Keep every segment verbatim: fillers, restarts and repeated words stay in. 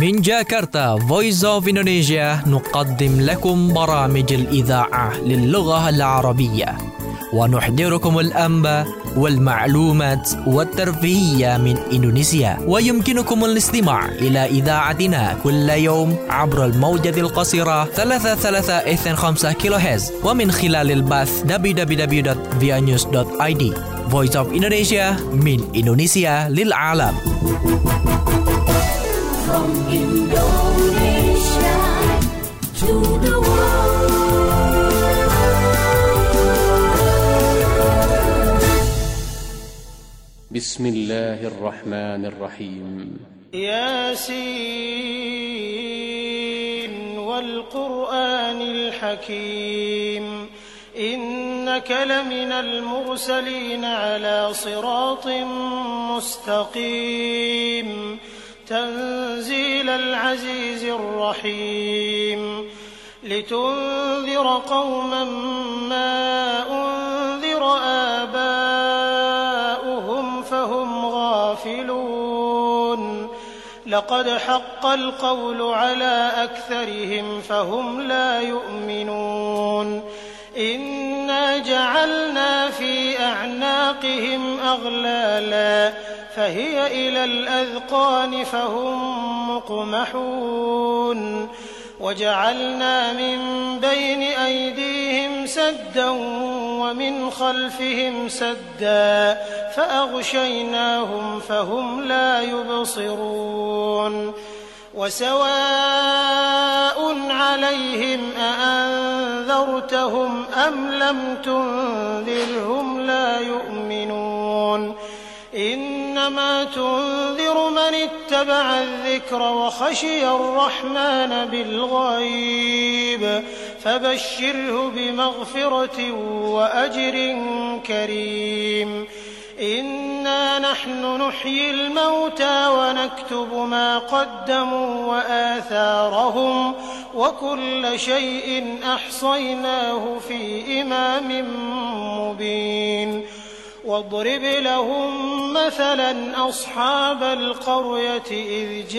من جاكرتا Voice of Indonesia نقدم لكم برامج الإذاعة للغة العربية ونحضركم الأنباء والمعلومات والترفيهية من إندونيسيا. ويمكنكم الاستماع إلى إذاعتنا كل يوم عبر الموجة القصيرة ثلاثة ثلاثة اثنين خمسة كيلو هرتز ومن خلال البث دبليو دبليو دبليو دوت via news دوت i d. Voice of Indonesia من إندونيسيا للعالم. From Indonesia to the world. بسم الله الرحمن الرحيم. ياسين والقرآن الحكيم إنك لمن المرسلين على صراط مستقيم تنزيل العزيز الرحيم لتنذر قوما ما أنذر آباؤهم فهم غافلون لقد حق القول على أكثرهم فهم لا يؤمنون إنا جعلنا في أعناقهم أغلالا فهي إلى الأذقان فهم مقمحون وجعلنا من بين أيديهم سدا ومن خلفهم سدا فأغشيناهم فهم لا يبصرون وسواء عليهم أأنذرتهم أم لم تنذرهم لا يؤمنون إنما تنذر من اتبع الذكر وخشي الرحمن بالغيب فبشره بمغفرة وأجر كريم إنا نحن نحيي الموتى ونكتب ما قدموا وآثارهم وكل شيء أحصيناه في إمام مبين واضرب لهم مثلا أصحاب القرية إذ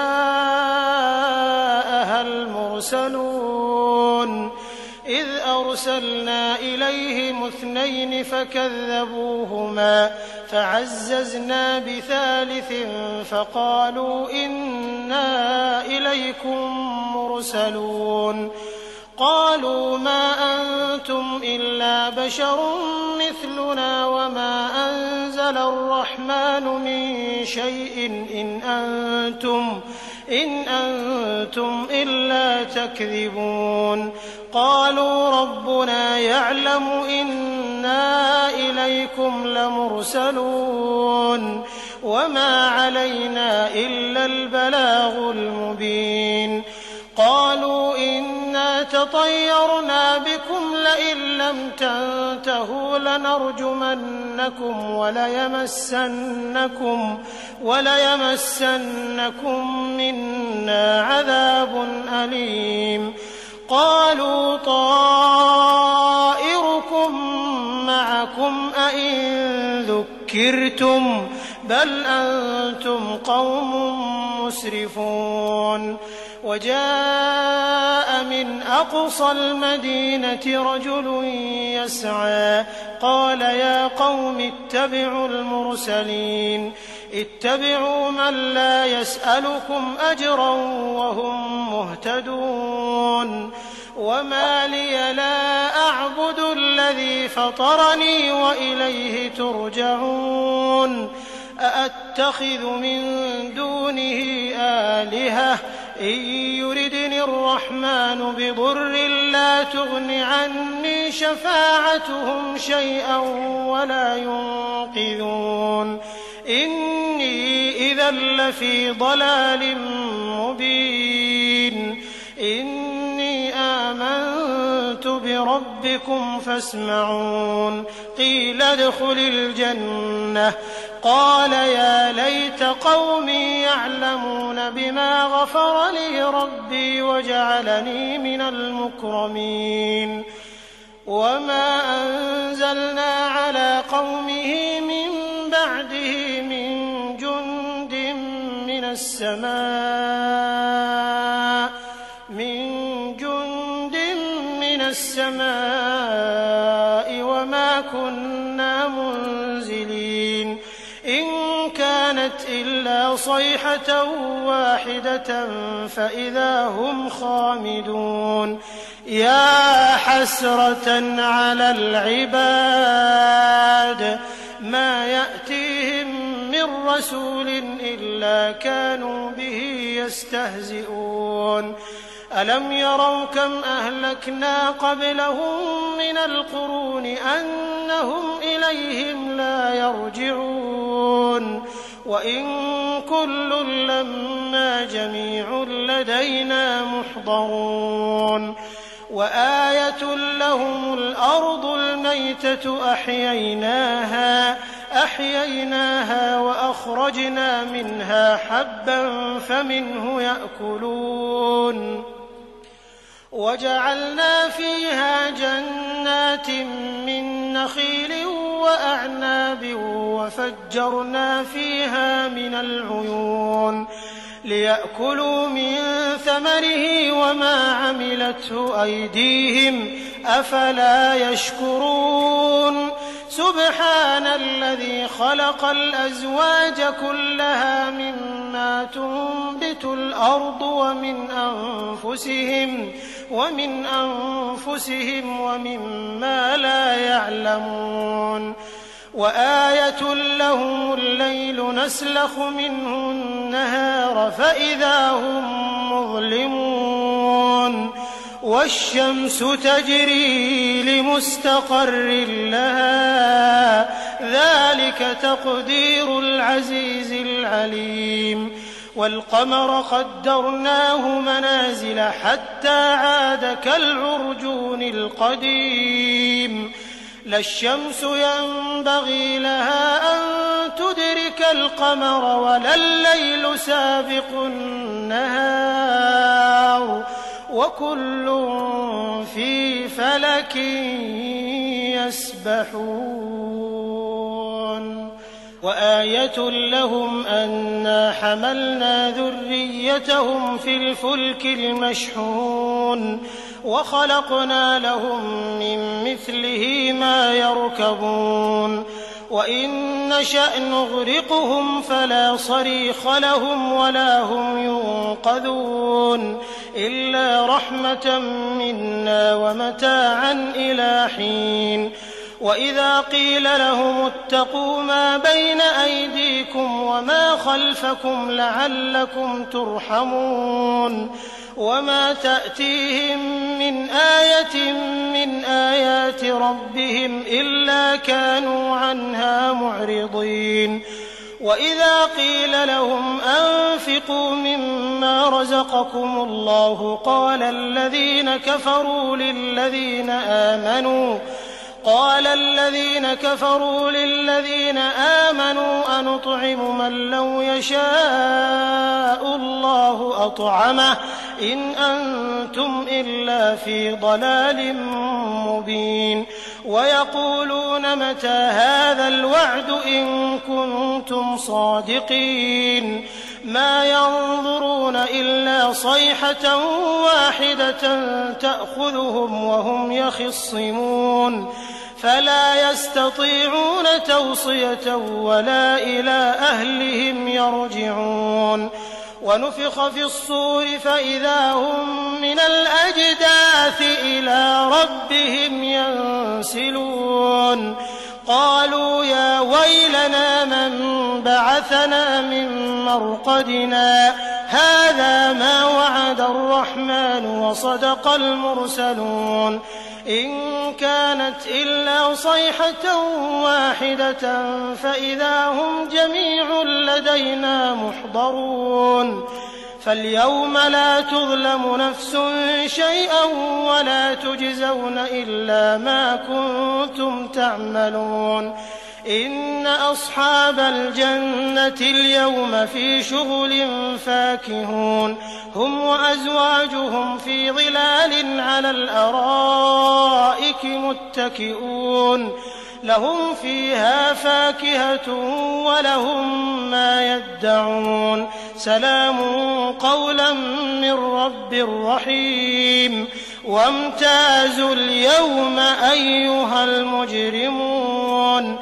جاءها المرسلون إذ أرسلنا إليهم اثنين فكذبوهما فعززنا بثالث فقالوا إنا إليكم مرسلون قالوا ما أنتم إلا بشر مثلنا وما أنزل الرحمن من شيء إن أنتم إن أنتم إلا تكذبون قالوا ربنا يعلم إنا إليكم لمرسلون وما علينا إلا البلاغ المبين قالوا إنا تطيرنا بكم لئن لم تنتهوا لنرجمنكم وليمسنكم وليمسنكم منا عذاب أليم قالوا طائركم معكم أئن ذكرتم بل أنتم قوم مسرفون وجاء من أقصى المدينة رجل يسعى قال يا قوم اتبعوا المرسلين اتبعوا من لا يسألكم أجرا وهم مهتدون وما لي لا أعبد الذي فطرني وإليه ترجعون أأتخذ من دونه آلهة إن يردني الرحمن بضر لا تغن عني شفاعتهم شيئا ولا ينقذون إني إذا لفي ضلال مبين إني آمنت بربكم فاسمعون قيل ادخل الجنة قال يا ليت قومي يعلمون بما غفر لي ربي وجعلني من المكرمين وما أنزلنا على قومه من بعده من جند من السماء إلا صيحة واحدة فإذا هم خامدون يا حسرة على العباد ما يأتيهم من رسول إلا كانوا به يستهزئون ألم يروا كم أهلكنا قبلهم من القرون أنهم إليهم لا يرجعون وإن كل لما جميع لدينا محضرون وآية لهم الأرض الميتة أحييناها أحييناها وأخرجنا منها حبا فمنه يأكلون وجعلنا فيها جنات من نخيل وأعناب وفجرنا فيها من العيون ليأكلوا من ثمره وما عملته أيديهم أفلا يشكرون سبحان الذي خلق الأزواج كلها مما تنبت الأرض ومن أنفسهم ومن أنفسهم ومما لا يعلمون وآية لهم الليل نسلخ منه النهار فإذا هم مظلمون والشمس تجري لمستقر لها ذلك تقدير العزيز العليم والقمر قدرناه منازل حتى عاد كالعرجون القديم لا الشمس ينبغي لها أن تدرك القمر ولا الليل سابق النهار وكل في فلك يسبحون وآية لهم أنا حملنا ذريتهم في الفلك المشحون وخلقنا لهم من مثله ما يركبون وإن نشأ نغرقهم فلا صريخ لهم ولا هم ينقذون إلا رحمة منا ومتاعا إلى حين وإذا قيل لهم اتقوا ما بين أيديكم وما خلفكم لعلكم ترحمون وما تأتيهم من آية من آيات ربهم إلا كانوا عنها معرضين وإذا قيل لهم أنفقوا مما رزقكم الله قال الذين كفروا للذين آمنوا قال الذين كفروا للذين آمنوا أنطعم من لو يشاء الله أطعمه إن أنتم إلا في ضلال مبين ويقولون متى هذا الوعد إن كنتم صادقين ما ينظرون إلا صيحة واحدة تأخذهم وهم يخصمون فلا يستطيعون توصية ولا إلى أهلهم يرجعون ونفخ في الصور فإذا هم من الأجداث إلى ربهم ينسلون قالوا يا ويلنا من بعثنا من مرقدنا هذا ما وعد الرحمن وصدق المرسلون إن كانت إلا صيحة واحدة فإذا هم جميع لدينا محضرون فاليوم لا تظلم نفس شيئا ولا تجزون إلا ما كنتم تعملون إن أصحاب الجنة اليوم في شغل فاكهون هم وأزواجهم في ظلال على الأرائك متكئون لهم فيها فاكهة ولهم ما يدعون سلام قولا من رب رحيم وامتازوا اليوم أيها المجرمون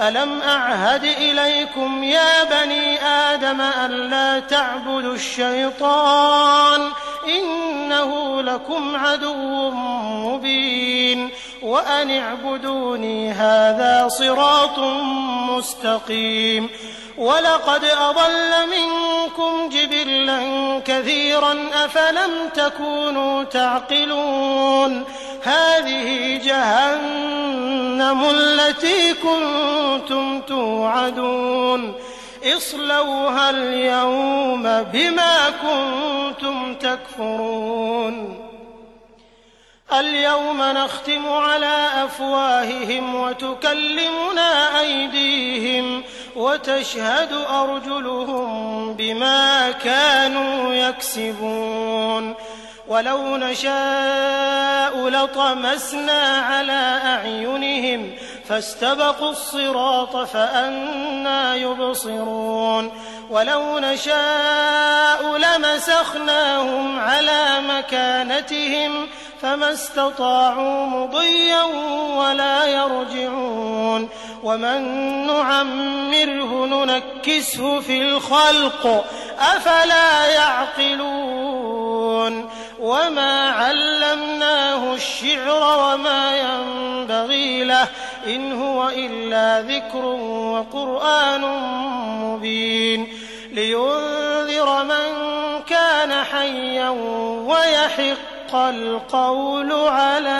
ألم أعهد إليكم يا بني آدم ألا تعبدوا الشيطان إنه لكم عدو مبين وأن اعبدوني هذا صراط مستقيم ولقد أضل منكم جبلا كثيرا أفلم تكونوا تعقلون هذه جهنم التي كنتم توعدون اصلوها اليوم بما كنتم تكفرون اليوم نختم على أفواههم وتكلمنا أيديهم وتشهد أرجلهم بما كانوا يكسبون ولو نشاء لطمسنا على أعينهم فاستبقوا الصراط فأنى يبصرون ولو نشاء لمسخناهم على مكانتهم فما استطاعوا مضيا ولا يرجعون ومن نعمره ننكسه في الخلق أفلا يعقلون وما علمناه الشعر وما ينبغي له إن هو إلا ذكر وقرآن مبين لينذر من كان حيا ويحق القول على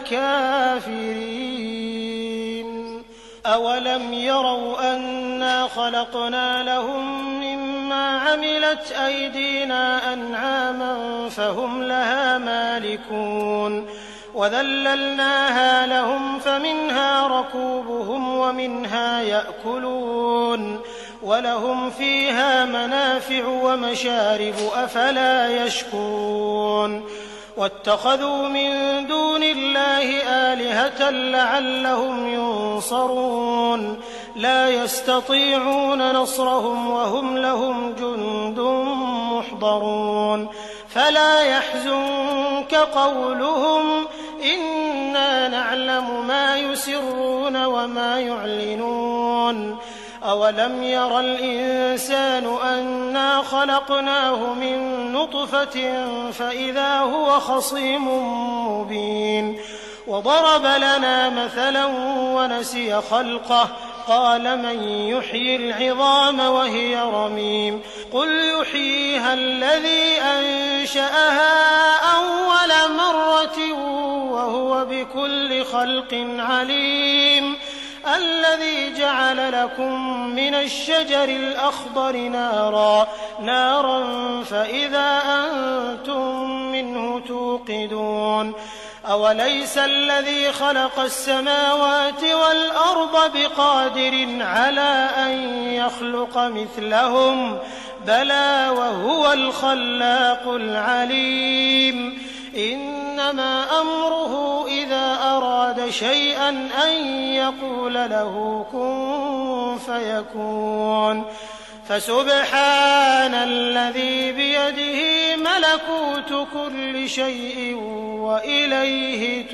الكافرين أولم يروا أنا خلقنا لهم مما عملت أيدينا أنعاما فهم لها مالكون وذللناها لهم فمنها ركوبهم ومنها يأكلون ولهم فيها منافع ومشارب أفلا يشكرون واتخذوا من دون الله آلهة لعلهم ينصرون لا يستطيعون نصرهم وهم لهم جند محضرون فلا يحزنك قولهم إنا نعلم ما يسرون وما يعلنون أولم ير الإنسان أنا خلقناه من نطفة فإذا هو خصيم مبين وضرب لنا مثلا ونسي خلقه قال من يحيي العظام وهي رميم قل يحييها الذي أنشأها أول مرة وهو بكل خلق عليم الذي جعل لكم من الشجر الأخضر نارا نارا فإذا أنتم منه توقدون أوليس الذي خلق السماوات والأرض بقادر على أن يخلق مثلهم بلى وهو الخلاق العليم إنما أمره إذا أراد شيئا أن يقول له كن فيكون فسبحان الذي بيده ملكوت كل شيء وإليه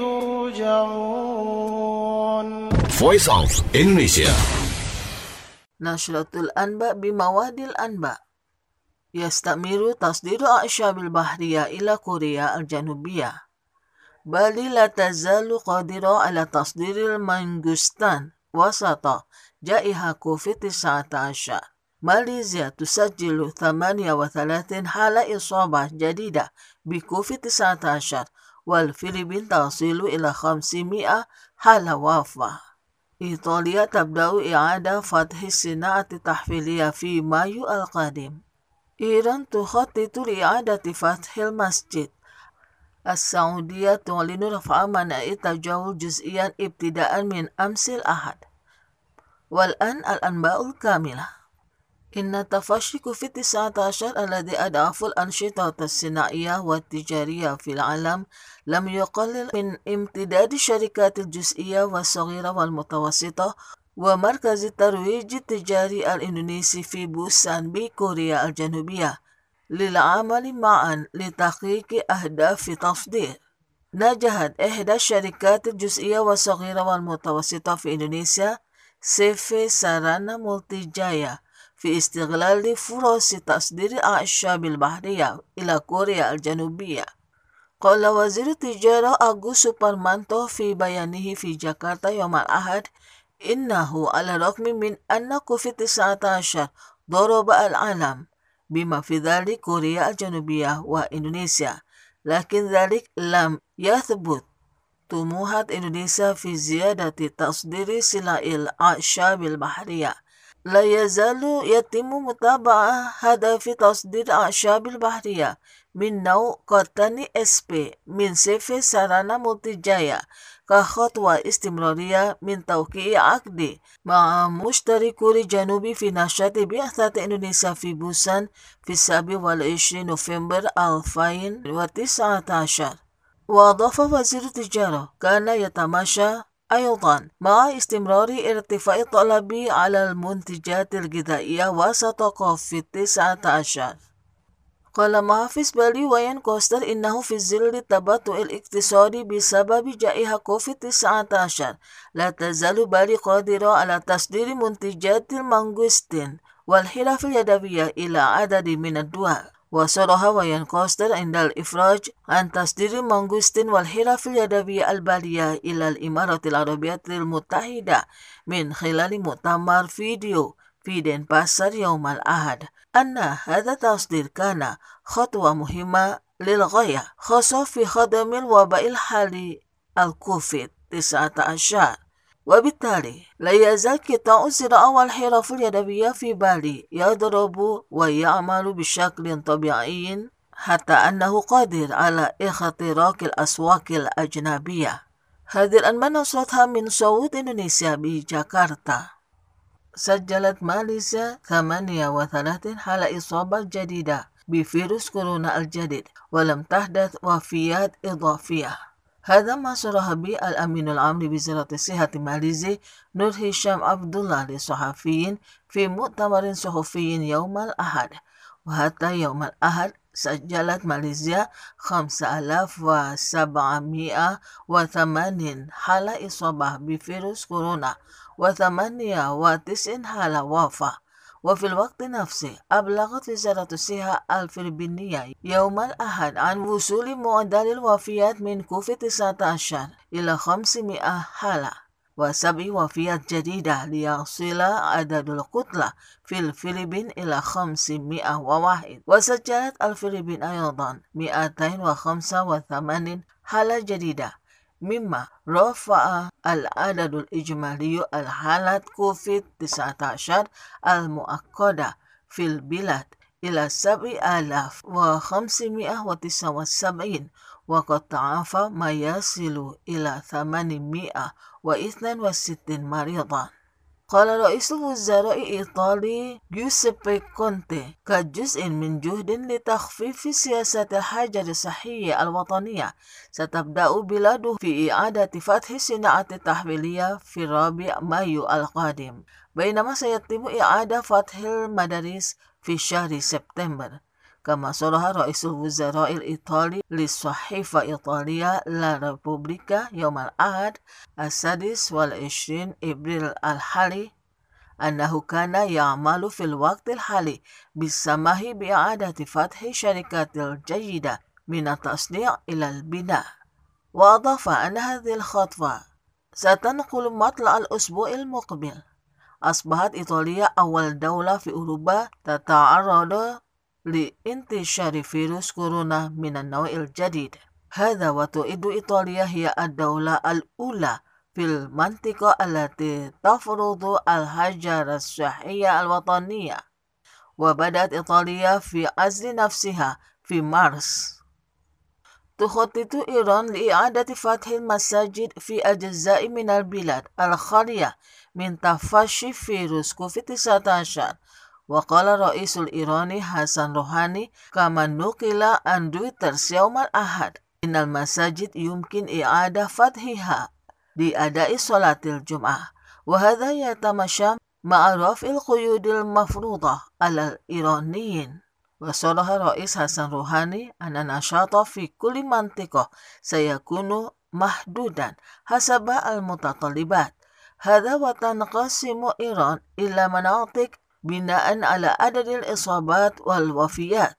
ترجعون. Voice of Indonesia. Nashratul Anba bimawadil Anba. يستمر تصدير أعشاب البحرية إلى كوريا الجنوبية بل لا تزال قادرة على تصدير المانجستان وسط جائحة كوفيد تسعة عشر. ماليزيا تسجل ثمانية وثلاثين حالة إصابة جديدة بكوفيد تسعة عشر والفلبين تصل إلى خمسمائة حالة وفاة. إيطاليا تبدأ إعادة فتح الصناعة التحفيلية في مايو القادم. إيران تخطط لإعادة فتح المسجد. السعودية تعلن رفع منع التجول جزئيا ابتداء من أمس الأحد. والآن الأنباء الكاملة. إن تفشي كوفيد تسعة عشر الذي أضعف الأنشطة الصناعية والتجارية في العالم لم يقلل من امتداد الشركات الجزئية والصغيرة والمتوسطة ومركز الترويج التجاري الإندونيسي في بوسان بكوريا الجنوبية للعمل معا لتحقيق أهداف التصدير. نجحت إحدى الشركات الجزئية والصغيرة والمتوسطة في إندونيسيا سيف سارانا مولتيجايا في استغلال فرص تصدير الأعشاب البحرية إلى كوريا الجنوبية. قال وزير التجارة أغوست سوبرمانتو في بيانه في جاكرتا يوم الأحد إنه على الرغم من أن كوفيد تسعة عشر ضرب العالم بما في ذلك كوريا الجنوبية وإندونيسيا، لكن ذلك لم يثبت طموحات إندونيسيا في زيادة تصدير سلع الأعشاب البحرية. لا يزال يتم متابعة هدف تصدير الأعشاب البحرية من نوع كوتاني اس بي من سيف سارانا مولتيجايا كخطوة استمرارية من توقيع عقد مع مشتري كوري جنوبي في نشاط بعثة إندونيسيا في بوسان في السابع والعشرين نوفمبر ألفين وتسعة عشر. وأضاف وزير التجارة كان يتماشى أيضا مع استمرار ارتفاع الطلب على المنتجات الغذائية وسط كوفيد تسعة عشر. قال محافظ بالي وايان كوستر إنه في ظل التباطؤ الاقتصادي بسبب جائحة كوفيد تسعة عشر لا تزال بالي قادرة على تصدير منتجات المانغوستين والحرف اليدوية إلى عدد من الدول. وصرح وايان كوستر عند الإفراج عن تصدير المانغوستين والحرف اليدوية البالية إلى الإمارات العربية المتحدة من خلال مؤتمر فيديو في دنباسر يوم الأحد أن هذا التصدير كان خطوة مهمة للغاية خاصة في خدم الوباء الحالي الكوفيد تسعة عشر. وبالتالي لا يزال قطاع الزراعة والحرف اليدوية في بالي يضرب ويعمل بشكل طبيعي حتى أنه قادر على اختراق الأسواق الأجنبية. هذه الأنباء نشرتها من صوت إندونيسيا بجاكرتا. سجلت ماليزيا ثمانية وثلاثين حالة إصابة جديدة بفيروس كورونا الجديد ولم تحدث وفيات إضافية. هذا ما صرح به الأمين العام لوزارة الصحة ماليزيا نور هشام عبد الله للصحفيين في مؤتمر صحفي يوم الأحد. وحتى يوم الأحد سجلت ماليزيا خمسة آلاف وسبعمائة وثمانين حالة إصابة بفيروس كورونا وثمانية وتسعين حالة وفاة. وفي الوقت نفسه أبلغت وزارة الصحة الفلبينية يوم الأحد عن وصول معدل الوفيات من كوفيد تسعة عشر إلى خمسمائة حالة وسبع وفيات جديدة ليصل عدد القتلى في الفلبين إلى خمسمائة وواحد. وسجلت الفلبين أيضا مئتين وخمسة وثمانين حالة جديدة مما رفع العدد الإجمالي الحالات كوفيد تسعة عشر المؤكدة في البلاد إلى سبعة آلاف وخمسمائة وتسعة وسبعين وقد تعافى ما يصل إلى ثمانمائة واثنين وستين مريضا. قال رئيس الوزراء الإيطالي جوزيبي كونتي كجزء من جهد لتخفيف سياسة الحجر الصحي الوطنية ستبدأ بلاده في إعادة فتح الصناعة التحويلية في الرابع مايو القادم، بينما سيتم إعادة فتح المدارس في شهر سبتمبر. كما صرح رئيس الوزراء الإيطالي للصحيفة إيطالية لا ريبوبليكا يوم الأحد السادس والعشرين إبريل الحالي أنه كان يعمل في الوقت الحالي بالسماح بإعادة فتح شركات الجيدة من التصنيع إلى البناء. وأضاف أن هذه الخطوة ستنقل مطلع الأسبوع المقبل. أصبحت إيطاليا أول دولة في أوروبا تتعرض لانتشار فيروس كورونا من النوع الجديد هذا، وتعد إيطاليا هي الدولة الأولى في المنطقة التي تفرض الحجر الصحي الوطنية. وبدأت إيطاليا في عزل نفسها في مارس. تخطط إيران لإعادة فتح المساجد في أجزاء من البلاد الخالية من تفشي فيروس كوفيد تسعة عشر. وقال الرئيس الإيراني حسن روحاني كما نقل عن رويترز يوم الأحد إن المساجد يمكن إعادة فتحها لأداء صلاة الجمعة، وهذا يتماشى مع رفع القيود المفروضة على الإيرانيين. وصرح الرئيس حسن روحاني أن النشاط في كل منطقة سيكون محدودا حسب المتطلبات. هذا وتنقسم إيران إلى مناطق بناء على عدد الإصابات والوفيات،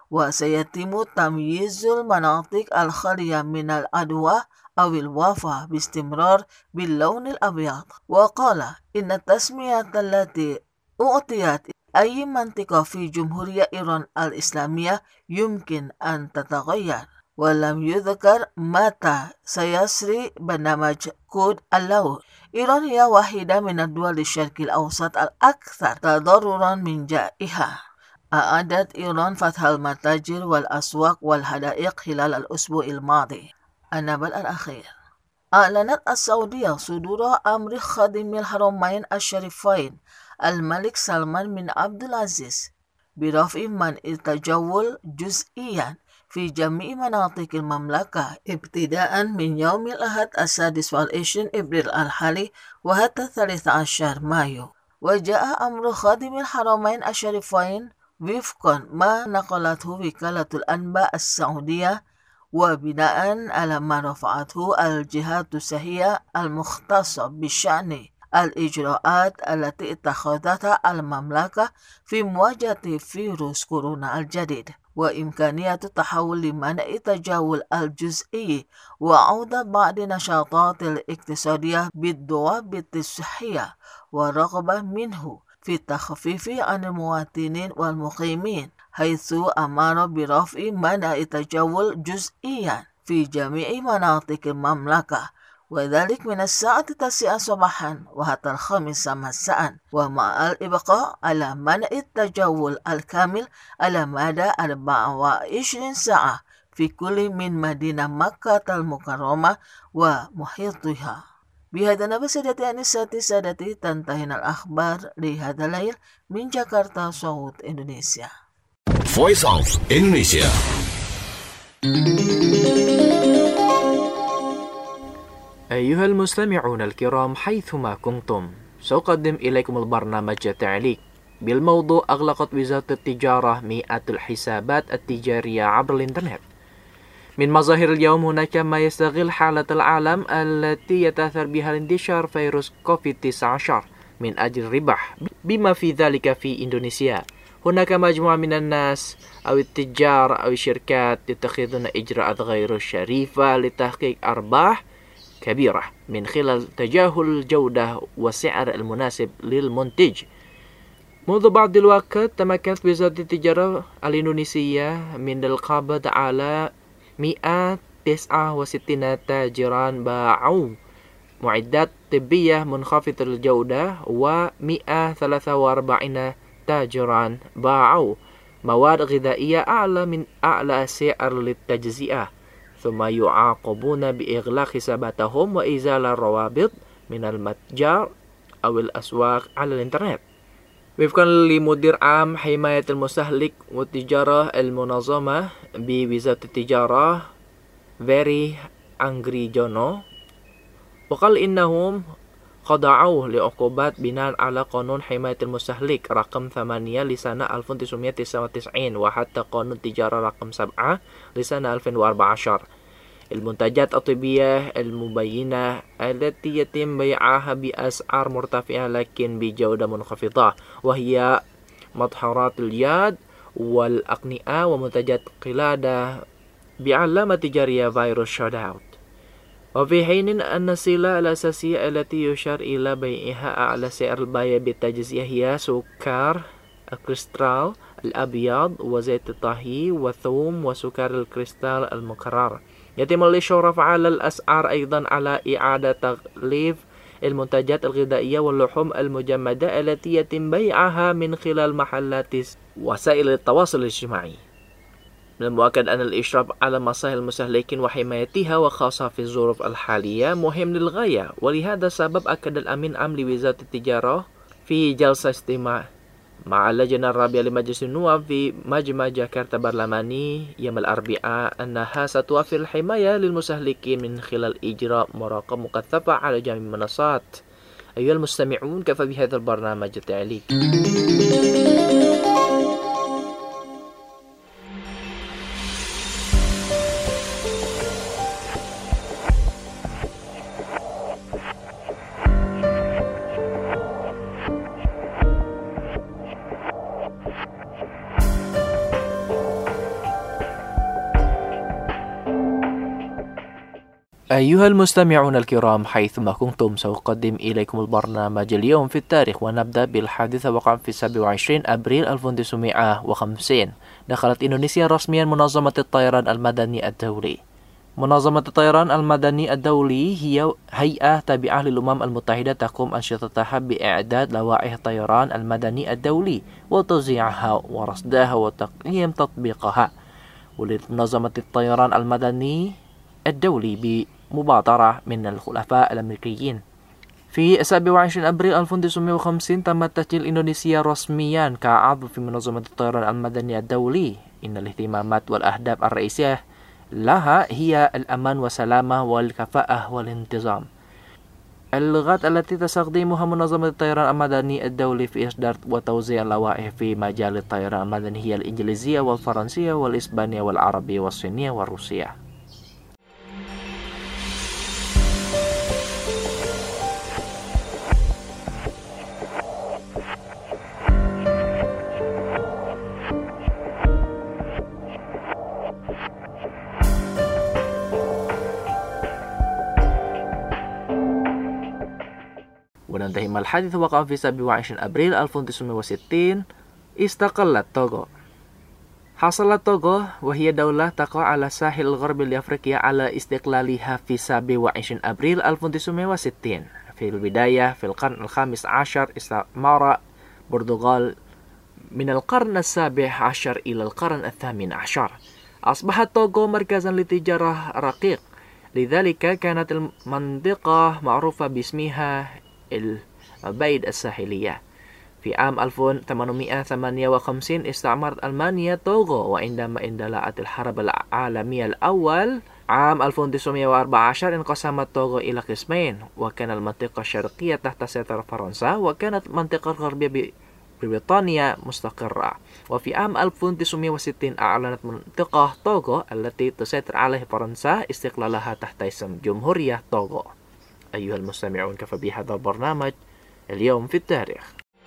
وسيتم تمييز المناطق الخالية من العدوى أو الوفاة باستمرار باللون الأبيض. وقال إن التسمية التي أعطيت أي منطقة في جمهورية إيران الإسلامية يمكن أن تتغير، ولم يذكر متى سيسري برنامج كود اللون. إيران هي واحدة من الدول الشرق الأوسط الأكثر تضررا من جائحة. أعادت إيران فتح المتاجر والأسواق والحدائق خلال الأسبوع الماضي. النبأ الأخير: أعلنت السعودية صدور أمر خادم الحرمين الشريفين الملك سلمان بن عبد العزيز برفع منع التجول جزئيا في جميع مناطق المملكة ابتداء من يوم الأحد السادس والعشرين إبريل الحالي وحتى الثالث عشر مايو. وجاء أمر خادم الحرمين الشريفين وفقا ما نقلته وكالة الأنباء السعودية، وبناء على ما رفعته الجهات الصحية المختصة بشأن الإجراءات التي اتخذتها المملكة في مواجهة فيروس كورونا الجديد، وإمكانية التحول لمنع التجول الجزئي وعودة بعض النشاطات الاقتصادية بالضوابط الصحية، ورغبة منه في التخفيف عن المواطنين والمقيمين، حيث أمر برفع منع التجول جزئيا في جميع مناطق المملكة، وذلك من الساعة التاسعة صباحا وحتى الخامسة مساء، ومع الإبقاء على منع التجول الكامل على مدى أربعة وعشرين ساعة في كل من مدينة مكة المكرمة ومحيطها. بهذا نبأ سادتي أنساتي سادتي تنتهي الأخبار لهذا الليل من جاكرتا صوت إندونيسيا. Voice of Indonesia. أيها المستمعون الكرام حيثما كنتم، سأقدم إليكم البرنامج التالي بالموضوع: أغلقت وزارة التجارة مئات الحسابات التجارية عبر الإنترنت. من مظاهر اليوم هناك ما يستغل حالة العالم التي يتأثر بها انتشار فيروس كوفيد تسعة عشر من أجل الربح، بما في ذلك في إندونيسيا. هناك مجموعة من الناس أو التجار أو الشركات يتخذون إجراءات غير شريفة لتحقيق أرباح كبيرة من خلال تجاهل الجودة والسعر المناسب للمنتج. منذ بعض الوقت تمكنت وزارة التجارة الإندونيسية من القبض على مئة وتسعة وستين تاجرا باعوا معدات طبية منخفضة الجودة، ومئة وثلاثة وأربعين تاجرا باعوا مواد غذائية أعلى من أعلى سعر للتجزئة، ثم يعاقبون بإغلاق حساباتهم وإزالة الروابط من المتجر أو الأسواق على الإنترنت. وفقا لمدير عام حماية المستهلك والتجارة المنظمة بوزارة التجارة فيري أنغريجونو، وقال إنهم خضعوا لعقوبات بناء على قانون حماية المستهلك رقم ثمانية لسنة ألف وتسعمائة وتسعة وتسعين وحتى قانون التجارة رقم سبعة لسنة ألفين وأربعة عشر. المنتجات الطبية المبينة التي يتم بيعها بأسعار مرتفعة لكن بجودة منخفضة، وهي مطهرات اليد والأقنعة ومنتجات قلادة بعلامة تجارية فيروس شوت اوت. وفي حين أن السلع الأساسية التي يشار إلى بيعها أعلى سعر البيع بالتجزئة هي سكر الكريستال الأبيض وزيت الطهي والثوم وسكر الكريستال المكرر. يتم الإشراف على الأسعار أيضا على إعادة تغليف المنتجات الغذائية واللحوم المجمدة التي يتم بيعها من خلال محلات وسائل التواصل الاجتماعي. من المؤكد أن الإشراف على مصالح المستهلكين وحمايتها وخاصة في الظروف الحالية مهم للغاية، ولهذا السبب أكد الأمين العام لوزارة التجارة في جلسة استماع مع اللجنة الرابعة لمجلس النواب في مجمع جاكرتا برلماني يوم الأربعاء أنها ستوفر الحماية للمستهلكين من خلال إجراء مراقبة مكثفة على جميع المنصات. أيها المستمعون، كفى بهذا البرنامج التعليق. أيها المستمعون الكرام، حيثما كنتم سأقدم إليكم البرنامج اليوم في التاريخ، ونبدأ بالحادثة وقع في سبعة وعشرين أبريل ألف وتسعمائة وخمسين. دخلت إندونيسيا رسميا منظمة الطيران المدني الدولي. منظمة الطيران المدني الدولي هي هيئة تابعة للأمم المتحدة تقوم أنشطتها بإعداد لوائح الطيران المدني الدولي وتوزيعها ورصدها وتقييم تطبيقها. ولدت منظمة الطيران المدني الدولي بمبادرة من الخلفاء الأمريكيين. في سبعة وعشرين أبريل ألف وتسعمائة وخمسين تم تسجيل إندونيسيا رسميا كعضو في منظمة الطيران المدني الدولي. إن الاهتمامات والأهداف الرئيسية لها هي الأمان والسلامة والكفاءة والانتظام. اللغات التي تستخدمها منظمة الطيران المدني الدولي في إصدار وتوزيع اللوائح في مجال الطيران المدني هي الإنجليزية والفرنسية والإسبانية والعربية والصينية والروسية. وننتهي مع الحادث وقع في سبعة وعشرين أبريل ألف وتسعمائة وستين. استقلت توغو. حصلت توغو وهي دولة تقع على الساحل الغربي لأفريقيا على استقلالها في سبعة وعشرين أبريل ألف وتسعمائة وستين. في البداية في القرن الخامس عشر استعمر البرتغال من القرن السابع عشر إلى القرن الثامن عشر. أصبحت توغو مركزا لتجارة رقيق، لذلك كانت المنطقة معروفة باسمها البيد الساحلية. في عام ألف وثمانمائة وثمانية وخمسين استعمرت ألمانيا توغو، وعندما اندلعت الحرب العالمية الأول عام ألف وتسعمائة وأربعة عشر انقسمت توغو إلى قسمين، وكان المنطقة الشرقية تحت سيطرة فرنسا، وكانت المنطقة الغربية بريطانيا مستقرة. وفي عام ألف وتسعمائة وستين أعلنت منطقة توغو التي تسيطر عليها فرنسا استقلالها تحت اسم جمهورية توغو. أيها المستمعون، كفى بهذا البرنامج اليوم في التاريخ.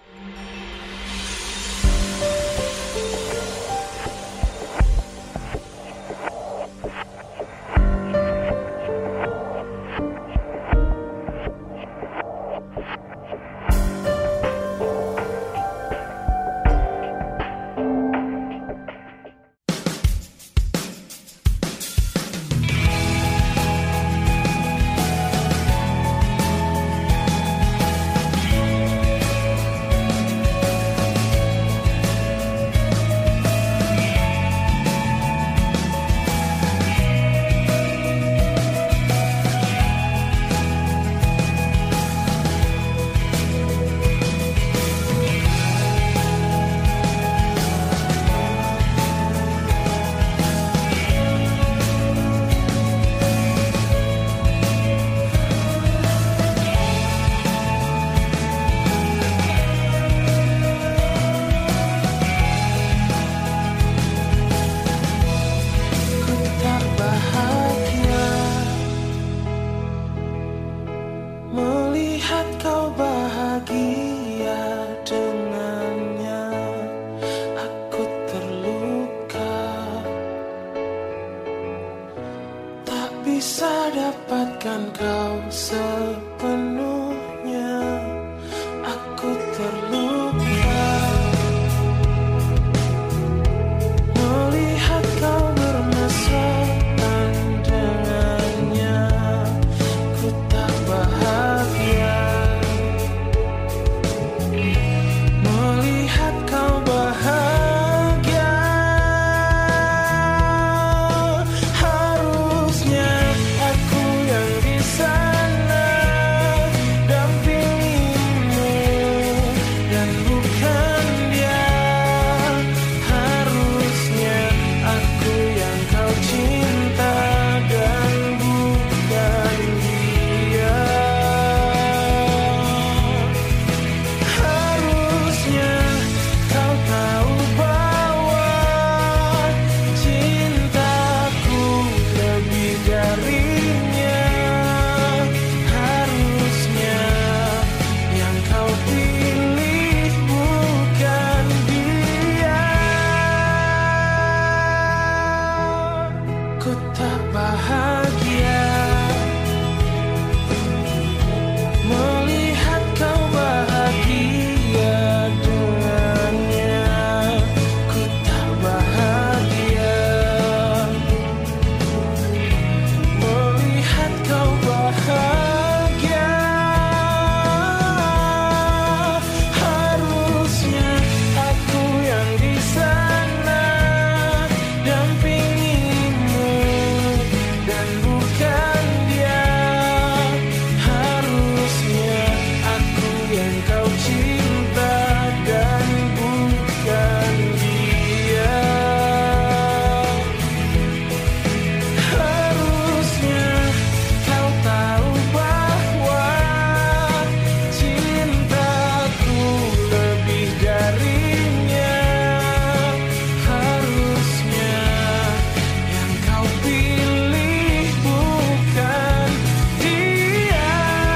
Bisa dapatkan kau sepenuhnya, aku terluka melihat kau bermesraan dengannya. Ku tak bahagia melihat kau bahagia. Harusnya aku yang bisa yang kau cinta dan bukan dia. Harusnya kau tahu bahwa cintaku lebih darinya. Harusnya yang kau pilih bukan dia.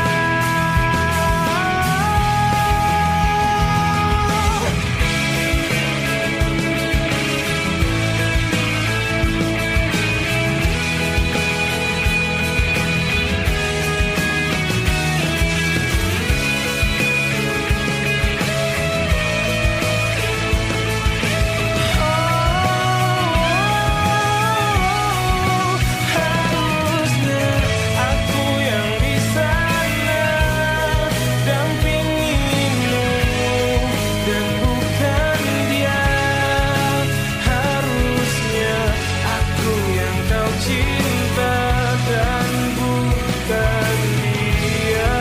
Harusnya aku yang di sana dampingimu dan bukan dia. Harusnya aku yang kau cinta dan bukan dia.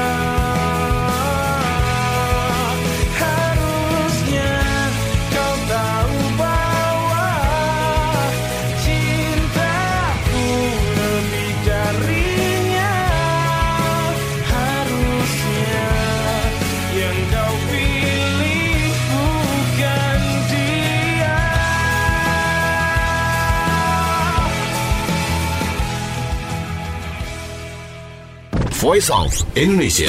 Harusnya kau tahu bahwa cintaku lebih darinya. Harusnya yang kau pilih bukan dia. Voice of Indonesia.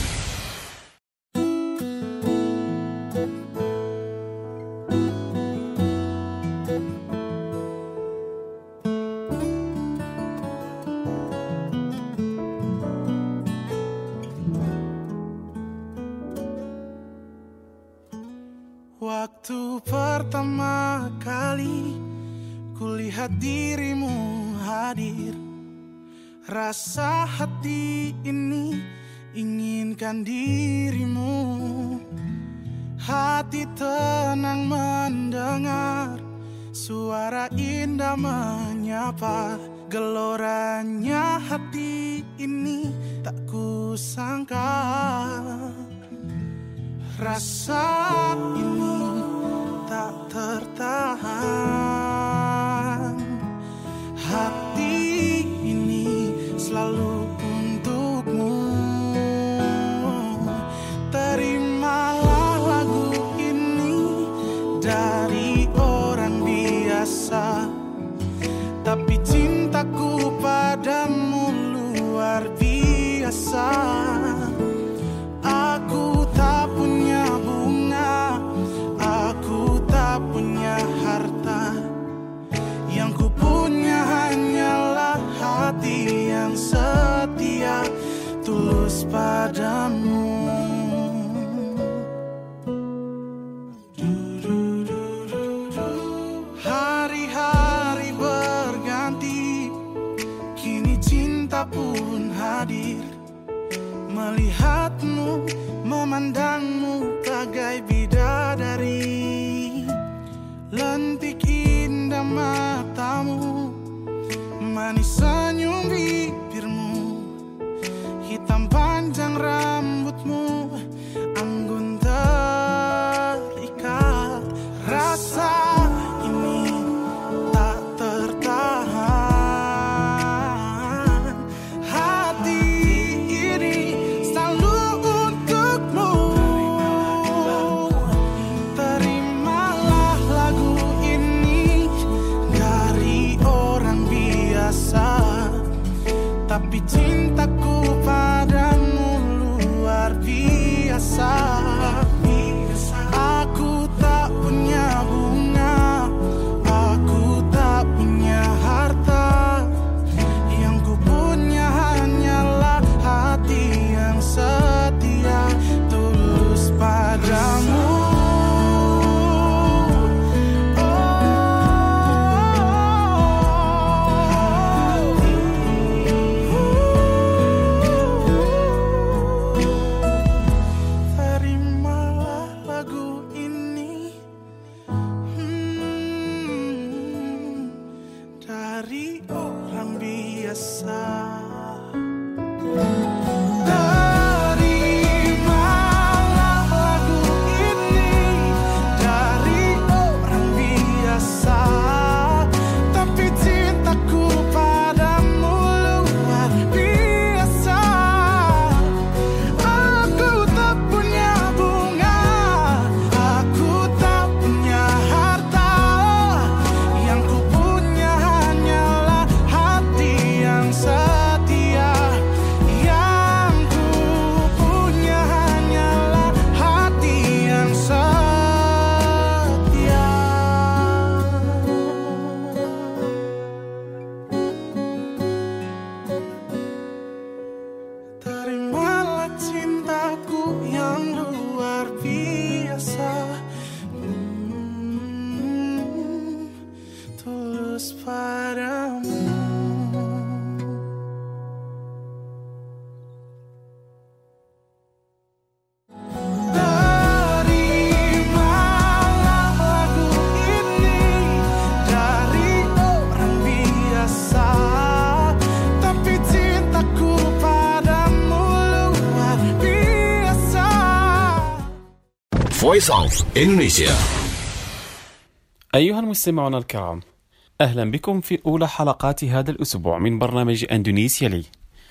Waktu pertama kali kulihat dirimu hadir, rasa hati ini inginkan dirimu. Hati tenang mendengar suara indah menyapa. Geloranya hati ini tak kusangka. Rasa ini tak tertahan. Hati ini selalu untukmu. Terimalah lagu ini dari orang biasa, tapi cintaku padamu luar biasa. Aku tak punya bunga, aku tak punya harta. Yang ku punya hanyalah hati yang setia, tulus padamu. Hari-hari berganti, kini cinta pun hadir. Voice of Indonesia. أيها المستمعون الكرام، أهلا بكم في أولى حلقات هذا الأسبوع من برنامج أندونيسيا لي.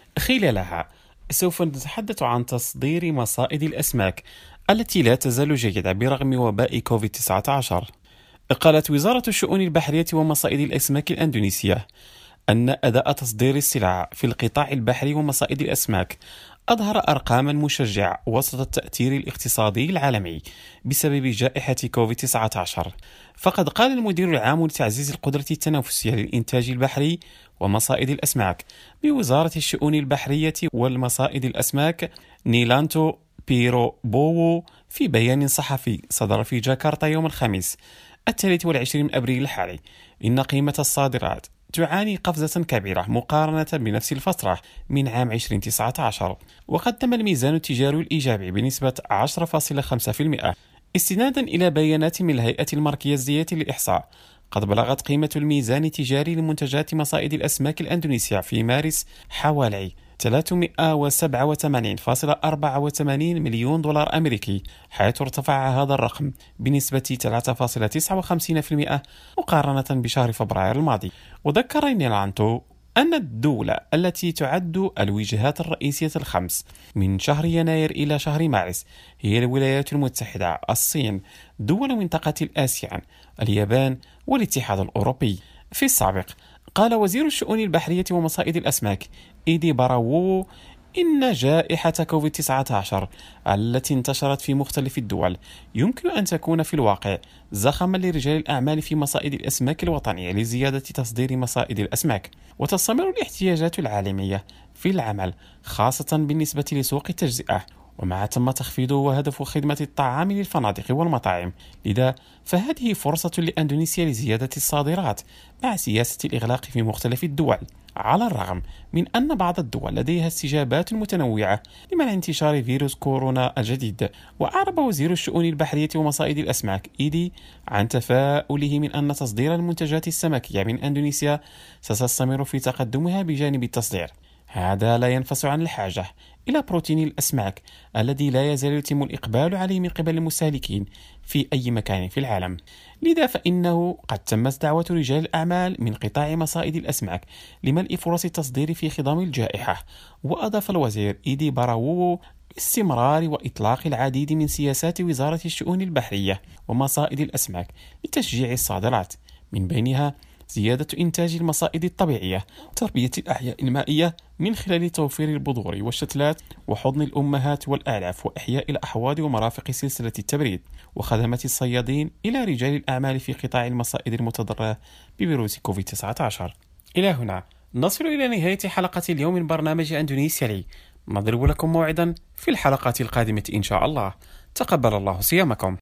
خلالها سوف نتحدث عن تصدير مصائد الأسماك التي لا تزال جيدة برغم وباء كوفيد تسعة عشر. قالت وزارة الشؤون البحرية ومصائد الأسماك الأندونيسية أن أداء تصدير السلع في القطاع البحري ومصائد الأسماك أظهر أرقاما مشجعة وسط التأثير الاقتصادي العالمي بسبب جائحة كوفيد تسعة عشر. فقد قال المدير العام لتعزيز القدرة التنافسية للإنتاج البحري ومصائد الأسماك بوزارة الشؤون البحرية والمصائد الأسماك نيلانتو بيرو بوو في بيان صحفي صدر في جاكرتا يوم الخميس الثالث والعشرين من أبريل الحالي إن قيمة الصادرات تعاني قفزة كبيرة مقارنة بنفس الفترة من عام ألفين وتسعة عشر، وقدم الميزان التجاري الإيجابي بنسبة عشرة فاصلة خمسة بالمئة استنادا إلى بيانات من الهيئة المركزية للإحصاء. قد بلغت قيمة الميزان التجاري لمنتجات مصائد الأسماك الأندونيسية في مارس حوالي ثلاثمئة وسبعة وثمانين فاصلة أربعة وثمانين مليون دولار أمريكي، حيث ارتفع هذا الرقم بنسبة ثلاثة فاصلة تسعة وخمسين بالمئة مقارنة بشهر فبراير الماضي. وذكر نيلانتو أن الدولة التي تعد الوجهات الرئيسية الخمس من شهر يناير إلى شهر مارس هي الولايات المتحدة، الصين، دول منطقة الآسيان، اليابان والاتحاد الأوروبي. في السابق قال وزير الشؤون البحرية ومصائد الأسماك إيدي باراوو إن جائحة كوفيد تسعة عشر التي انتشرت في مختلف الدول يمكن أن تكون في الواقع زخما لرجال الأعمال في مصائد الأسماك الوطنية لزيادة تصدير مصائد الأسماك. وتستمر الاحتياجات العالمية في العمل خاصة بالنسبة لسوق التجزئة، ومع تم تخفيضه وهدف خدمة الطعام للفنادق والمطاعم. لذا فهذه فرصة لأندونيسيا لزيادة الصادرات مع سياسة الإغلاق في مختلف الدول، على الرغم من أن بعض الدول لديها استجابات متنوعة لمنع انتشار فيروس كورونا الجديد. وأعرب وزير الشؤون البحرية ومصائد الأسماك إيدي عن تفاؤله من أن تصدير المنتجات السمكية من أندونيسيا ستستمر في تقدمها بجانب التصدير. هذا لا ينفصل عن الحاجة إلى بروتين الأسماك الذي لا يزال يتم الإقبال عليه من قبل المستهلكين في أي مكان في العالم. لذا فإنه قد تمت دعوة رجال الأعمال من قطاع مصائد الأسماك لملء فرص التصدير في خضم الجائحة. وأضاف الوزير إيدي باراوو باستمرار وإطلاق العديد من سياسات وزارة الشؤون البحرية ومصائد الأسماك لتشجيع الصادرات، من بينها زيادة إنتاج المصائد الطبيعية، تربية الأحياء المائية من خلال توفير البذور والشتلات وحضن الأمهات والأعلاف، وإحياء الأحواض ومرافق سلسلة التبريد، وخدمات الصيادين إلى رجال الأعمال في قطاع المصائد المتضررة بفيروس كوفيد تسعة عشر. إلى هنا نصل إلى نهاية حلقة اليوم من برنامج أندونيسيا لي. نضرب لكم موعدا في الحلقات القادمة إن شاء الله. تقبل الله صيامكم.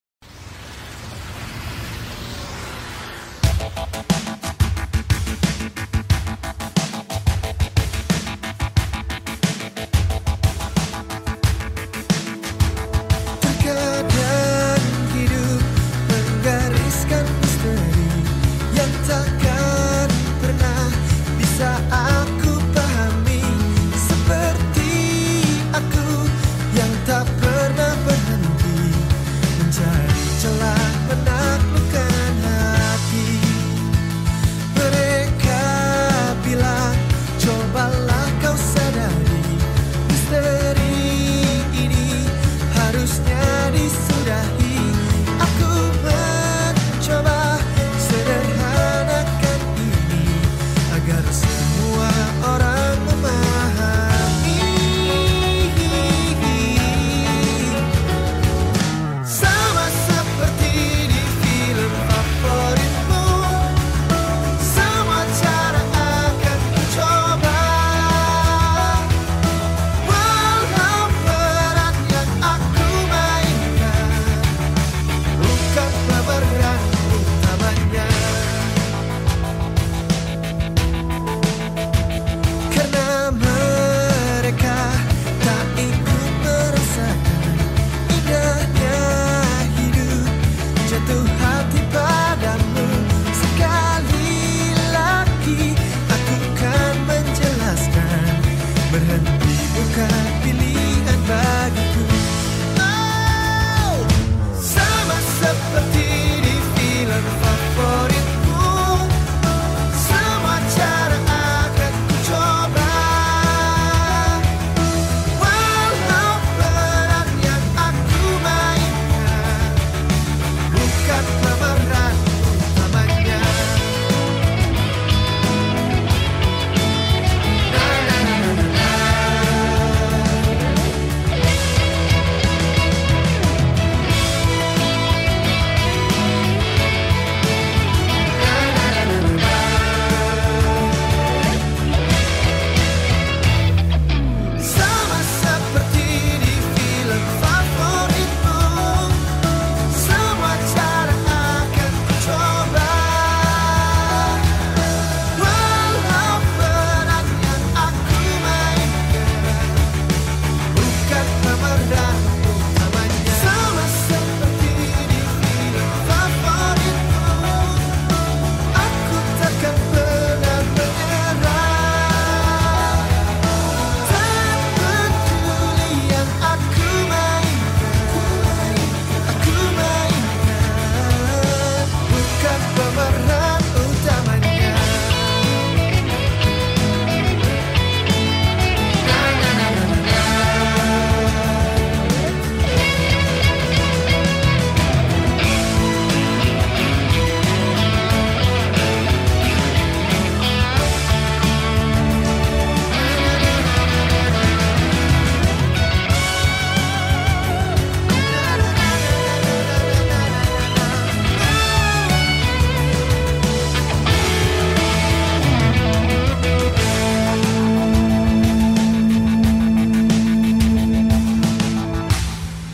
Tak pernah berhenti mencari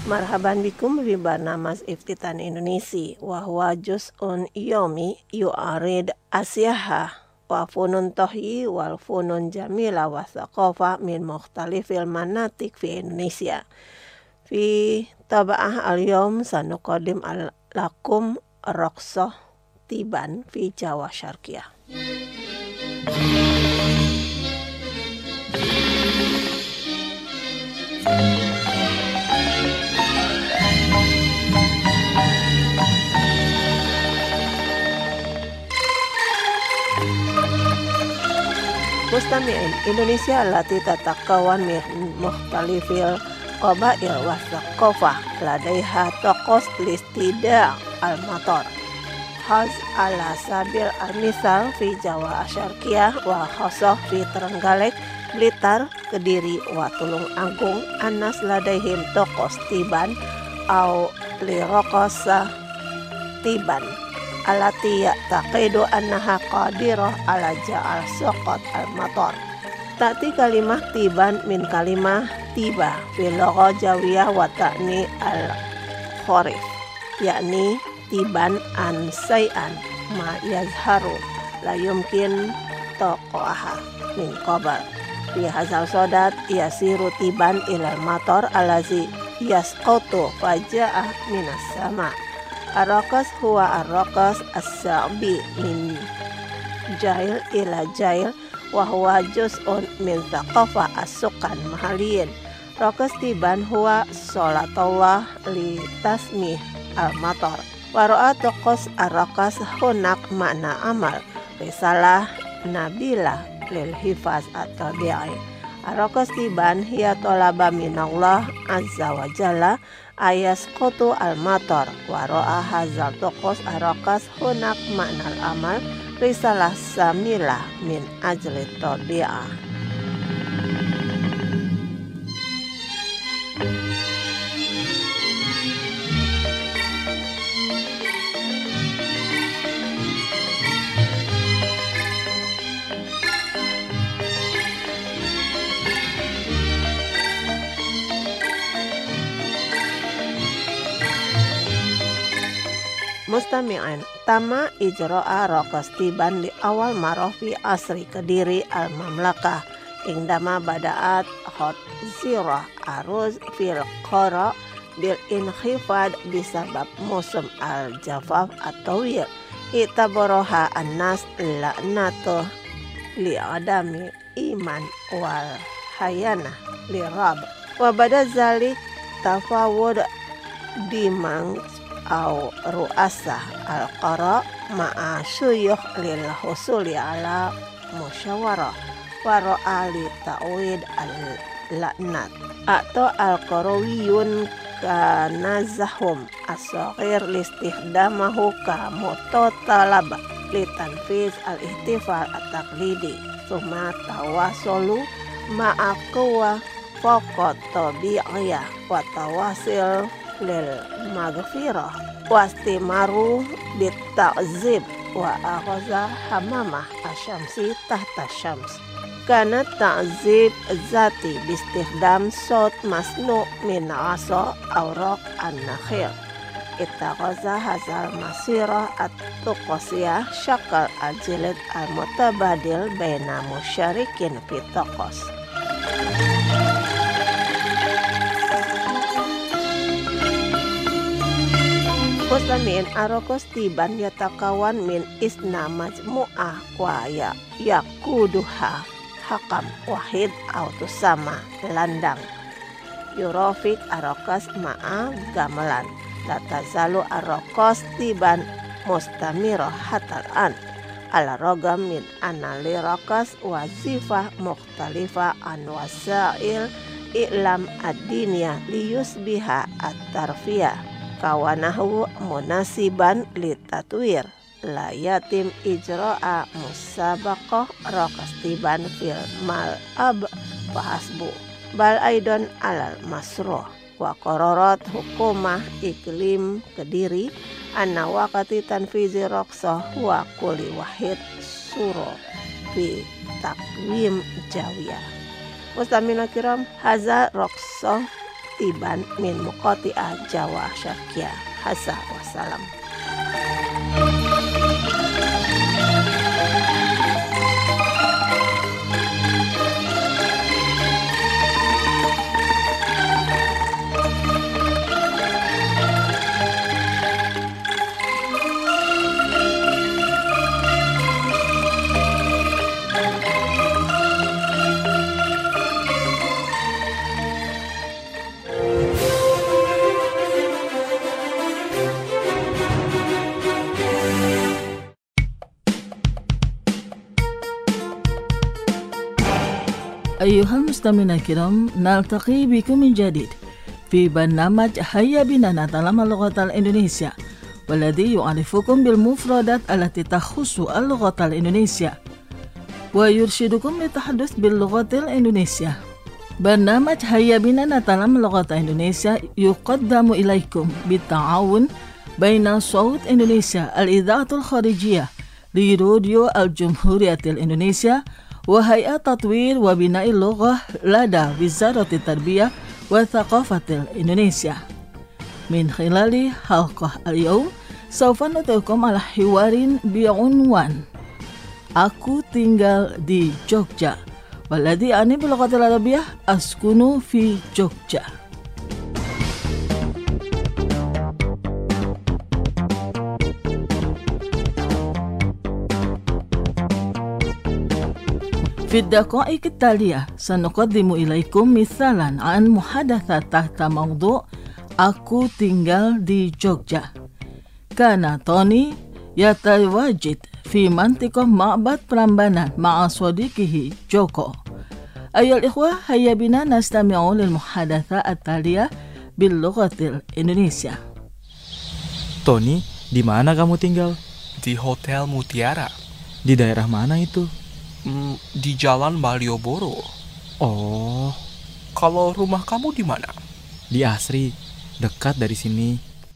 Marhaban bikum fi barnamas Iftitan Indonesia wa huwa juz'un yomi yu'arid asyaha wa funun tohyi wal funun jamila wa thaqafa min mukhtalifil manatik fi Indonesia. Fi taba'ah al-yawm sanuqadim al-lakum raqsah tiban fi Jawa Syarqiyah. Mustami'in, Indonesia allati tatakawan min mukhtalifil qabail wa thaqafah ladaiha taqos listida' al-matar haz ala sabil al-misal fi Jawa Syarqiyah wa khasah fi Trenggalek, Blitar, Kediri wa Tulung Agung anas ladaihim taqos tiban au liraqasa tiban alati ya'taqidu annaha qadirah ala ja'al soqot al-matar. Ta'ti kalimah tiban min kalimah tiba fil lugha jawiyah wa ta'ni al-khorif, yakni tiban an say'an ma yazharu la yumkin taqaha min qabal. Fi hazal sodat yasiru tiban ilal matar alazi yasqatu faja'ah minas sama. Ar-raqas huwa ar-raqas as-sa'bi min jail ila jail wa huwa juz'un min thaqafa as-sukan mahaliyin. Raqas tiban huwa sholatullah li tasmih al-matar. Wa ra'a taqas ar-raqas hunak makna amal risalah nabila lil hifaz at-tabi'i. Ar-raqas tiban hiya talaba minallah azza wa jalla ayas kotu al-matar wa ro'a hazal tokos arakas hunak maknal amal risalah samilah min ajli tabi'ah. Mustami'an, tama ijro'a raqas tiban di awal marah fi asri Kediri al-mamlakah indama bada'at hot zirah aruz fil qara bil inkhifad bisabab musim al-jafaf at-tawil itaboroha an-nas la'natuh li'adami iman wal hayana lirab wa bada zalik tafawud dimang au ru'asa al-qara ma'a syuyukh lil husuli ala musyawarah wa ra'ali ta'wid al-la'nat atau al-qarawiyun kanazahum as-saghir listihdamahu ka mutotalab litanfiz al-ihtifal at-taqlidi summa tawasolu ma'a quwa faqat tabi'iyah wa tawasil lil maghfirah wastimaru bita'zib wa aghaza hamamah asyamsi tahta syams kana ta'zib zati bistikhdam sot masnu min asa awraq an-nakhil itaghaza hazal masirah at-tuqasiyah syakal al-jilid al-mutabadil baina musyarikin fi taqas. Mustami'in arokos tiban yatakawan min isna majmu'ah wa ya yakuduha hakam wahid autusama landang yurofik arokos ma'a gamelan latazalu arokos tiban mustamiroh hatal an ala rogam min anali rokos wazifah mukhtalifah an wasail i'lam ad-dinya liyusbiha at-tarfiyah kawanahu munasiban litatwir la yatim ijra'a musabaqah raqastiban fil mal'ab wa hasbu bal aidan alal masruh wa qararat hukumah iklim Kediri anna waqati tanfizi raqsah wa kulli wahid suro fi takwim jawiyah. Mustamina kiram haza raqsah Iban min Muqati'ah Jawa Syarqiyah. Hasa wassalam. أيها المستمعون الكرام، نلتقي بكم من جديد في برنامج هيا بنا نتعلم اللغة الإندونيسية، والذي يعرفكم بالمفردات التي تخص اللغة الإندونيسية ويرشدكم للتحدث باللغة الإندونيسية. برنامج هيا بنا نتعلم اللغة الإندونيسية يقدم إليكم بالتعاون بين صوت إندونيسيا الإذاعة الخارجية لراديو الجمهورية الإندونيسية وهيئة تطوير وبناء اللغة لدى وزارة التربية والثقافة الإندونيسية. من خلال حلقة اليوم سوف نترككم على حوار بعنوان Aku tinggal di Jogja، والذي يعني باللغة العربية أسكن في جوجا. في الدقائق التالية سنقدم إليكم مثالا عن محادثة تحت موضوع Aku tinggal di Jogja. كان توني يتواجد في منطقة معبد برامبانا مع صديقه جوكو. أيها الإخوة، هيا بنا نستمع للمحادثة التالية باللغة الإندونيسية. Tony, di mana kamu tinggal? Di Hotel Mutiara. Di daerah mana itu? Hmm, di Jalan Malioboro. Oh. Kalau rumah kamu di mana? Di Asri, dekat dari sini.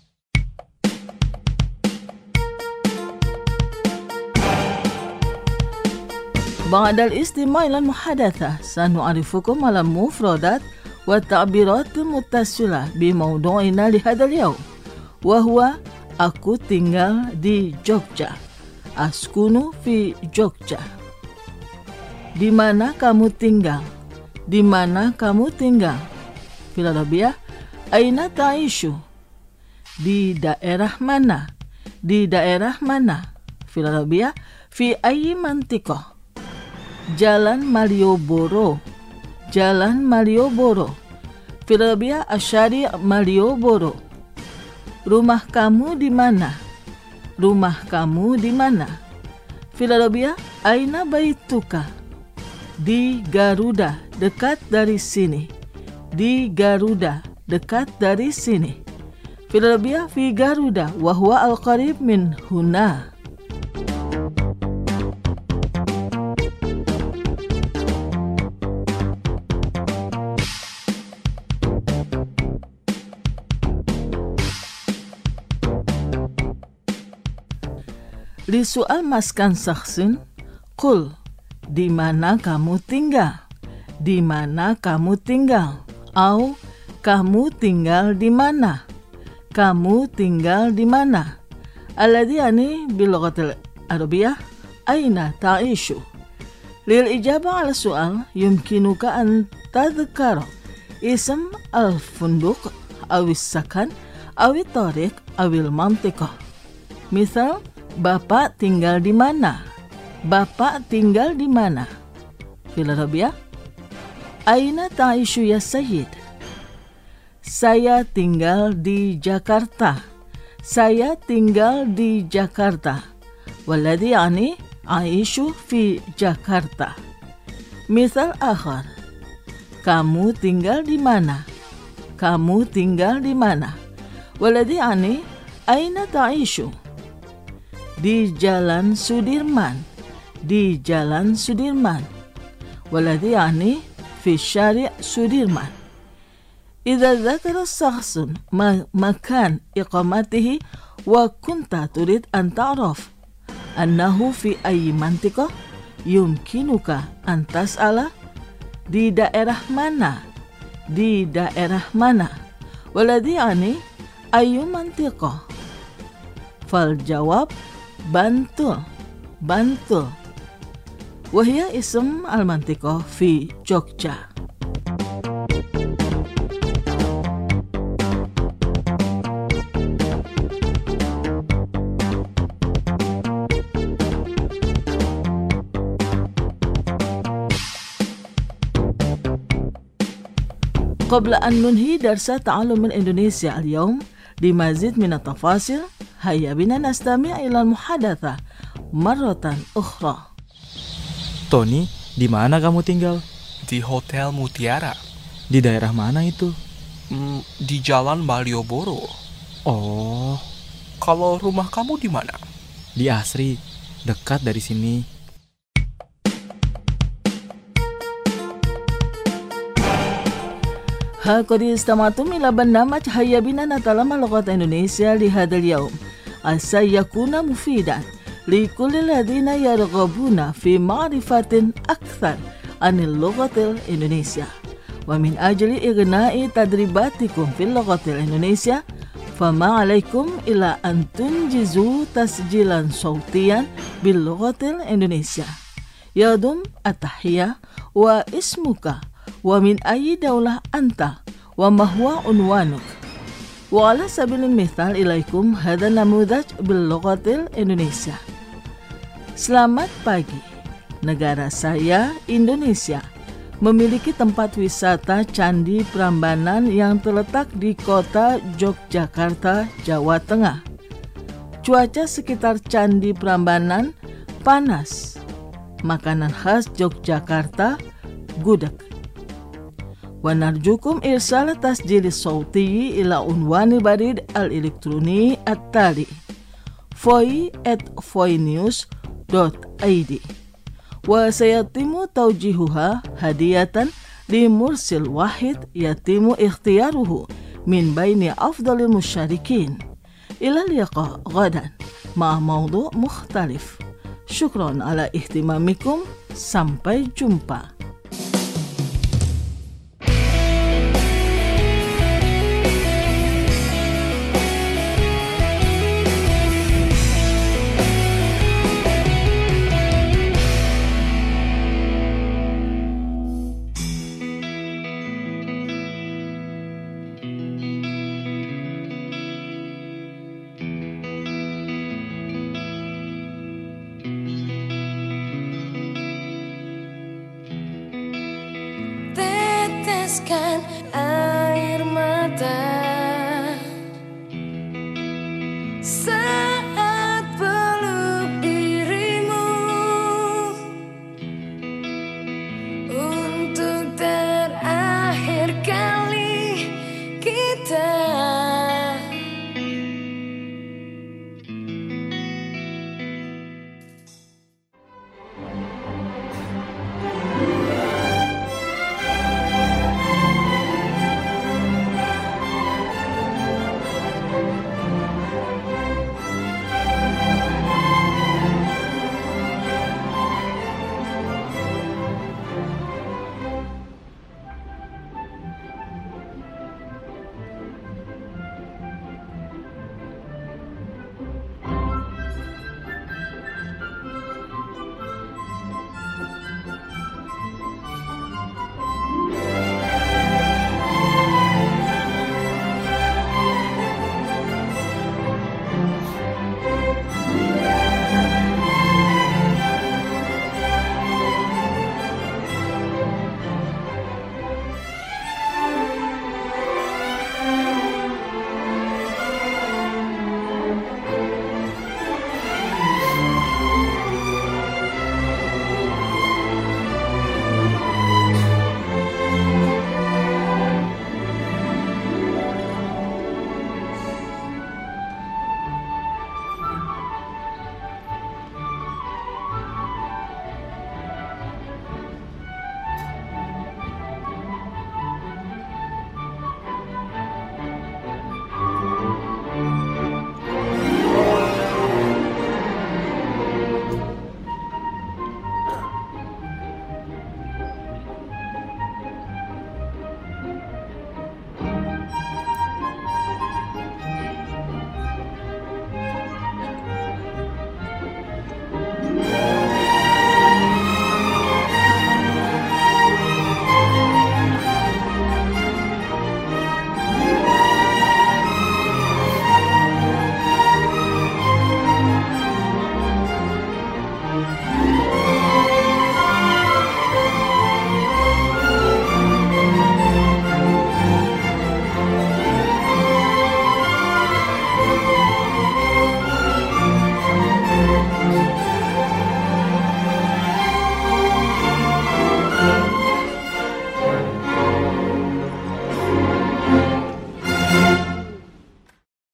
بعد الاستماع إلى المحادثة سنعرفكم على المفردات والتعبيرات المتصلة بموضوعنا لهذا اليوم، وهو Aku tinggal di Jogja. Askunu fi Jogja. Di mana kamu tinggal? Di mana kamu tinggal? Fil Arabiyah, aina ta'ishu? Di daerah mana? Di daerah mana? Fil Arabiyah, fi ayyi mantiqah? Jalan Malioboro. Jalan Malioboro. Fil Arabiyah, asyari Malioboro. Rumah kamu di mana? Rumah kamu di mana? Fil Arabiyah, aina baituka? Di Garuda, dekat dari sini. Di Garuda, dekat dari sini. Fil Arabiyah, fi Garuda wa huwa al-qarib min huna. Di soal maskan saksin, qul, di mana kamu tinggal? Di mana kamu tinggal? Au, kamu tinggal di mana? Kamu tinggal di mana? Alladhi yani bilughatil arabiyah aina ta'ishu. Lil ijabah ala soal yumkinuka an tadhkara ism al-funduq awis sakan awit tariq awil mantiqah. Misal, Bapak tinggal di mana? Bapak tinggal di mana? Fil Arabiyah, aina ta'ishu ya sayyid? Saya tinggal di Jakarta. Saya tinggal di Jakarta. Walladhi yani aishu fi Jakarta. Misal akhar, kamu tinggal di mana? Kamu tinggal di mana? Walladhi yani aina ta'ishu? Di Jalan Sudirman. Di Jalan Sudirman. Walladhi yani fi syari' Sudirman. Idza dzakara shakhsun makan iqamatihi wa kunta turid an ta'raf annahu fi ayyi mantiqah, yumkinuka an tas'ala di daerah mana? di daerah mana? Waladi ani ayu mantiqah? Fal jawab Bantul. Bantul. Wahia ism al-mantiqah fi Jogja. قبل أن ننهي درس تعلم الإندونيسيا اليوم لمزيد من التفاصيل هيا بنا نستمع إلى المحادثة مرة أخرى. Tony, di mana kamu tinggal? Di Hotel Mutiara. Di daerah mana itu? Hmm, di Jalan Malioboro. Oh, Kalau rumah kamu di mana? di Asri, dekat dari sini. ها قد استمعتم إلى برنامج هيا بنا نتعلم اللغة الإندونيسية لهذا اليوم. عسى يكون مفيدا لكل الذين يرغبون في معرفة أكثر عن اللغة الإندونيسية. ومن أجل إغناء تدريباتكم في اللغة الإندونيسية فما عليكم إلا أن تنجزوا تسجيلا صوتيا باللغة الإندونيسية يضم التحية واسمك ومن أي دولة أنت وما هو عنوانك. وعلى سبيل المثال إليكم هذا النموذج باللغة الإندونيسية. Selamat pagi. Negara saya, Indonesia, memiliki tempat wisata Candi Prambanan yang terletak di kota Yogyakarta, Jawa Tengah. Cuaca sekitar Candi Prambanan panas. Makanan khas Yogyakarta, gudeg. ونرجوكم إرسال تسجيل الصوتي إلى عنوان بريد الإلكتروني التالي voi at voinews dot i d وسيتم توجيهها هدية لمرسل واحد يتم اختياره من بين أفضل المشاركين. إلى اللقاء غدا مع موضوع مختلف. شكرا على اهتمامكم. Sampai jumpa. Teteskan air mata.